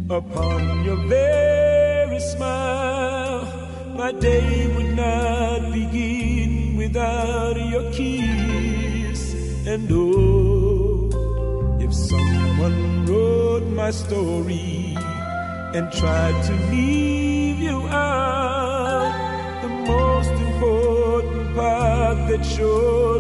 Upon your very smile, my day would not begin without your kiss. And oh, if someone wrote my story and tried to leave you out, the most important part that shows